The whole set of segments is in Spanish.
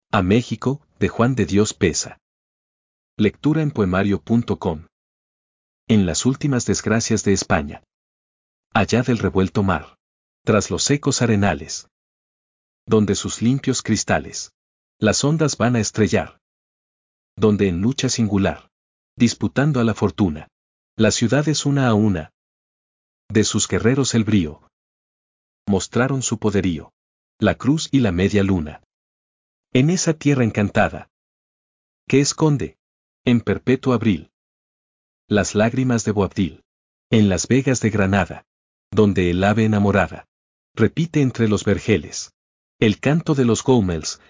A México, de Juan de Dios Pesa. Lectura en poemario.com. En las últimas desgracias de España. Allá del revuelto mar. Tras los secos arenales. Donde sus limpios cristales. Las ondas van a estrellar. Donde en lucha singular. Disputando a la fortuna. Las ciudades una a una. De sus guerreros el brío. Mostraron su poderío. La cruz y la media luna. En esa tierra encantada. Que esconde. En perpetuo abril. Las lágrimas de Boabdil. En las vegas de Granada. Donde el ave enamorada. Repite entre los vergeles. El canto de los gómels.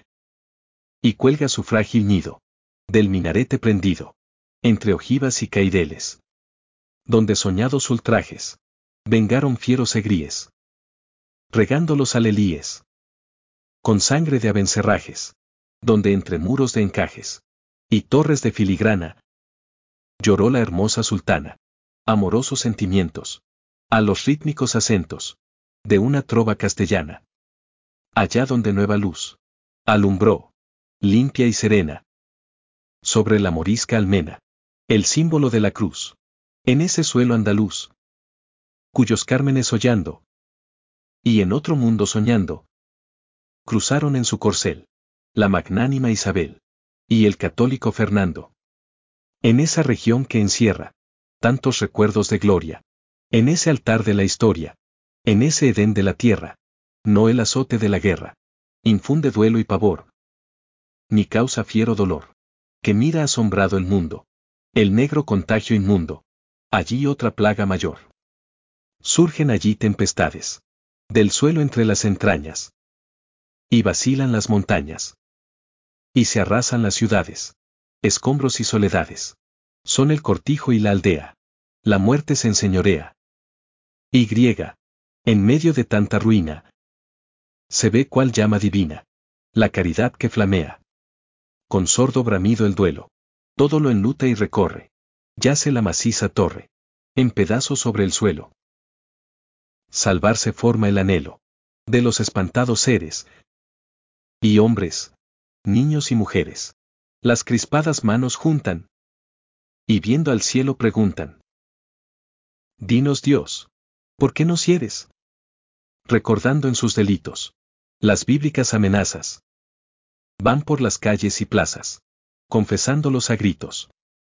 Y cuelga su frágil nido. Del minarete prendido. Entre ojivas y caireles. Donde soñados ultrajes. Vengaron fieros egríes. Regando los alelíes. Con sangre de abencerrajes. Donde entre muros de encajes. Y torres de filigrana. Lloró la hermosa sultana. Amorosos sentimientos. A los rítmicos acentos. De una trova castellana. Allá donde nueva luz. Alumbró. Limpia y serena. Sobre la morisca almena. El símbolo de la cruz. En ese suelo andaluz. Cuyos cármenes hollando. Y en otro mundo soñando. Cruzaron en su corcel. La magnánima Isabel. Y el católico Fernando. En esa región que encierra. Tantos recuerdos de gloria. En ese altar de la historia. En ese Edén de la tierra. No el azote de la guerra. Infunde duelo y pavor. Ni causa fiero dolor. Que mira asombrado el mundo. El negro contagio inmundo. Allí otra plaga mayor. Surgen allí tempestades. Del suelo entre las entrañas. Y vacilan las montañas. Y se arrasan las ciudades. Escombros y soledades. Son el cortijo y la aldea. La muerte se enseñorea. Y griega. En medio de tanta ruina. Se ve cual llama divina. La caridad que flamea. Con sordo bramido el duelo. Todo lo enluta y recorre. Yace la maciza torre. En pedazos sobre el suelo. Salvarse forma el anhelo. De los espantados seres. Y hombres. Niños y mujeres. Las crispadas manos juntan. Y viendo al cielo preguntan. Dinos Dios. ¿Por qué nos hieres? Recordando en sus delitos. Las bíblicas amenazas. Van por las calles y plazas. Confesándolos a gritos.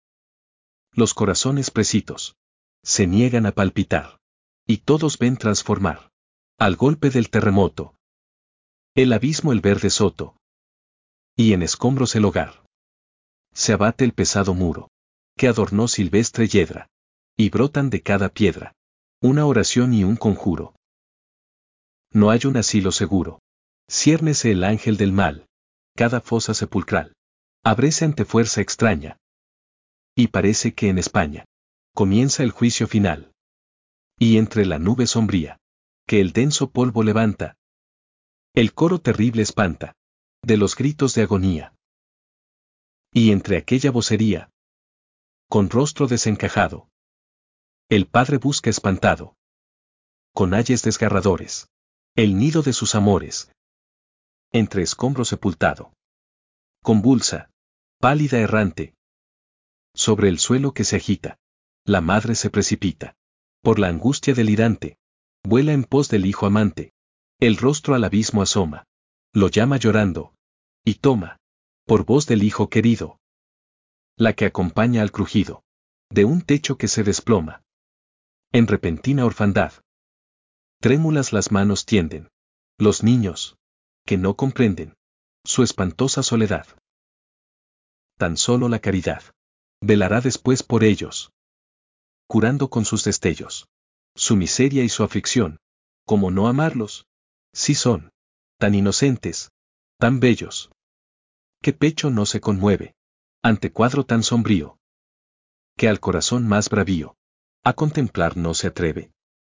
Los corazones precitos. Se niegan a palpitar. Y todos ven transformar. Al golpe del terremoto. El abismo el verde soto. Y en escombros el hogar. Se abate el pesado muro. Que adornó silvestre yedra. Y brotan de cada piedra. Una oración y un conjuro. No hay un asilo seguro. Ciérnese el ángel del mal. Cada fosa sepulcral. Ábrese ante fuerza extraña. Y parece que en España. Comienza el juicio final. Y entre la nube sombría. Que el denso polvo levanta. El coro terrible espanta. De los gritos de agonía. Y entre aquella vocería. Con rostro desencajado. El padre busca espantado. Con ayes desgarradores. El nido de sus amores. Entre escombros sepultado. Convulsa. Pálida errante. Sobre el suelo que se agita. La madre se precipita. Por la angustia delirante. Vuela en pos del hijo amante. El rostro al abismo asoma. Lo llama llorando. Y toma. Por voz del hijo querido. La que acompaña al crujido. De un techo que se desploma. En repentina orfandad. Trémulas las manos tienden. Los niños. Que no comprenden. Su espantosa soledad. Tan solo la caridad. Velará después por ellos. Curando con sus destellos. Su miseria y su aflicción. ¿Cómo no amarlos? Si son. Tan inocentes. Tan bellos. ¿Qué pecho no se conmueve? Ante cuadro tan sombrío. Que al corazón más bravío. A contemplar no se atreve.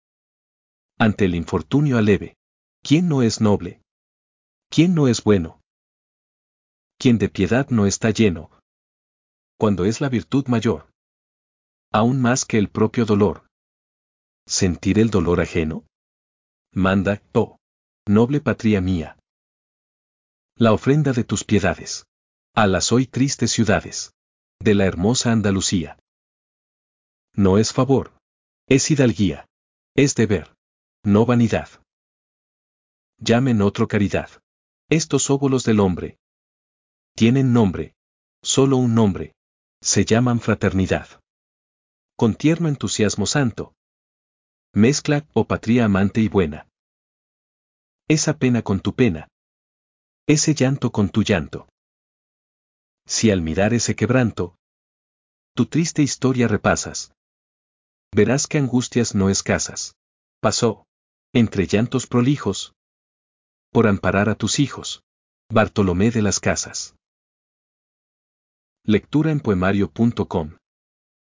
Ante el infortunio aleve. ¿Quién no es noble? ¿Quién no es bueno? ¿Quién de piedad no está lleno? Cuando es la virtud mayor. Aún más que el propio dolor. ¿Sentir el dolor ajeno? Manda, oh, noble patria mía. La ofrenda de tus piedades. A las hoy tristes ciudades. De la hermosa Andalucía. No es favor. Es hidalguía. Es deber. No vanidad. Llamen otro caridad. Estos óvulos del hombre. Tienen nombre. Solo un nombre. Se llaman fraternidad. Con tierno entusiasmo santo. Mezcla, oh patria amante y buena. Esa pena con tu pena. Ese llanto con tu llanto. Si al mirar ese quebranto, tu triste historia repasas, verás que angustias no escasas. Pasó, entre llantos prolijos, por amparar a tus hijos, Bartolomé de las Casas. Lectura en poemario.com